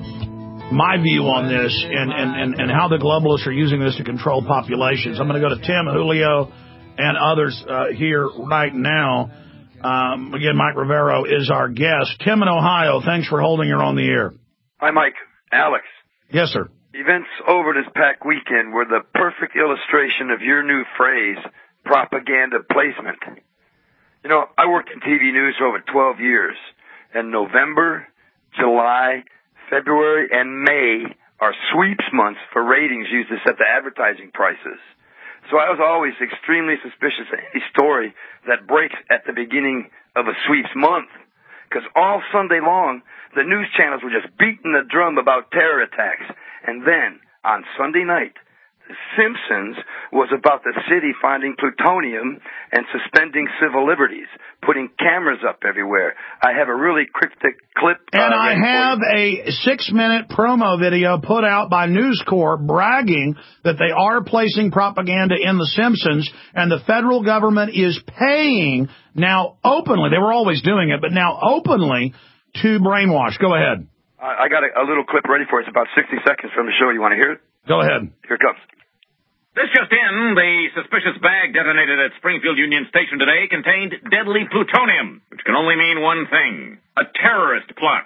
my view on this and, and, and, and how the globalists are using this to control populations. I'm going to go to Tim, Julio, and others uh, here right now. Um, again, Mike Rivero is our guest. Tim in Ohio, thanks for holding her on the air. Hi, Mike. Alex. Yes, sir. Events over this past weekend were the perfect illustration of your new phrase, propaganda placement. You know, I worked in T V news for over twelve years, and November, July, February, and May are sweeps months for ratings used to set the advertising prices. So I was always extremely suspicious of any story that breaks at the beginning of a sweeps month, because all Sunday long, the news channels were just beating the drum about terror attacks. And then, on Sunday night, The Simpsons was about the city finding plutonium and suspending civil liberties, putting cameras up everywhere. I have a really cryptic clip. And uh, I have a six-minute promo video put out by News Corp bragging that they are placing propaganda in The Simpsons, and the federal government is paying now openly. They were always doing it, but now openly to brainwash. Go ahead. I got a, a little clip ready for it. It's about sixty seconds from the show. You want to hear it? Go ahead. Here it comes. This just in, the suspicious bag detonated at Springfield Union Station today contained deadly plutonium, which can only mean one thing, a terrorist plot.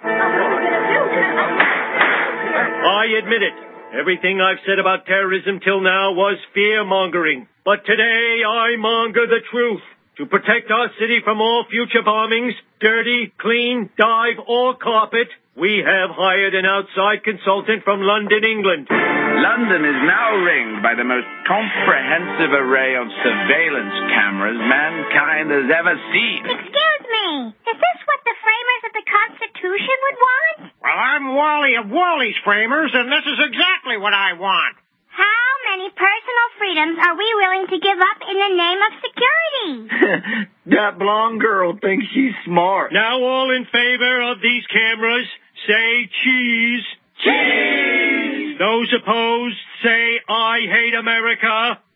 I admit it. Everything I've said about terrorism till now was fear-mongering. But today I monger the truth. To protect our city from all future bombings, dirty, clean, dive, or carpet, we have hired an outside consultant from London, England. London is now ringed by the most comprehensive array of surveillance cameras mankind has ever seen. Excuse me, is this what the framers of the Constitution would want? Well, I'm Wally of Wally's Framers, and this is exactly what I want. How many personal freedoms are we willing to give up in the name of security? That blonde girl thinks she's smart. Now all in favor of these cameras, say cheese. Cheese! Those opposed, say I hate America.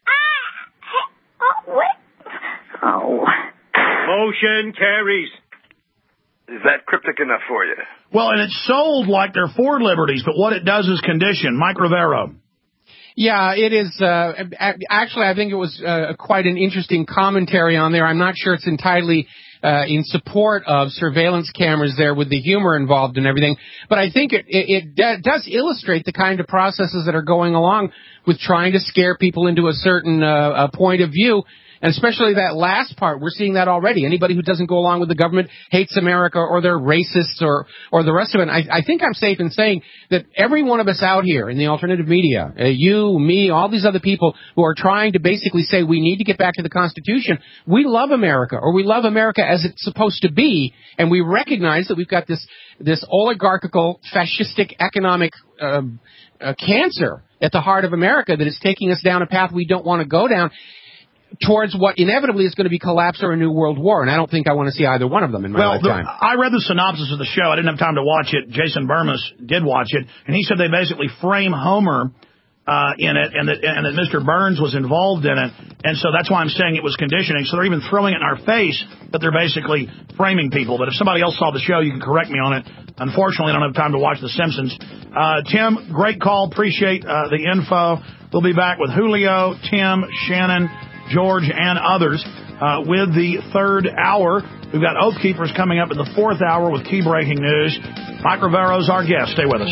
Ah! Oh, what? Oh. Motion carries. Is that cryptic enough for you? Well, and it's sold like they're for liberties, but what it does is condition. Mike Rivero. Yeah, it is. Uh, actually, I think it was uh, quite an interesting commentary on there. I'm not sure it's entirely uh, in support of surveillance cameras there with the humor involved and everything. But I think it, it, it does illustrate the kind of processes that are going along with trying to scare people into a certain uh, a point of view. And especially that last part, we're seeing that already. Anybody who doesn't go along with the government hates America, or they're racists, or or the rest of it. I, I think I'm safe in saying that every one of us out here in the alternative media, uh, you, me, all these other people who are trying to basically say we need to get back to the Constitution, we love America, or we love America as it's supposed to be, and we recognize that we've got this this oligarchical, fascistic economic uh, uh, cancer at the heart of America that is taking us down a path we don't want to go down, towards what inevitably is going to be collapse or a new world war. And I don't think I want to see either one of them in my well, lifetime. Well, I read the synopsis of the show. I didn't have time to watch it. Jason Burmis did watch it, and he said they basically frame Homer uh, in it, and that, and that Mister Burns was involved in it. And so that's why I'm saying it was conditioning. So they're even throwing it in our face that they're basically framing people. But if somebody else saw the show, you can correct me on it. Unfortunately, I don't have time to watch The Simpsons. Uh, Tim, great call. Appreciate uh, the info. We'll be back with Julio, Tim, Shannon, George, and others uh, with the third hour. We've got Oath Keepers coming up in the fourth hour with key breaking news. Mike Rivero's our guest. Stay with us.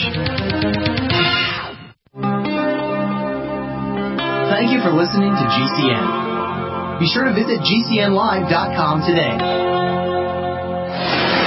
Thank you for listening to G C N. Be sure to visit G C N live dot com today.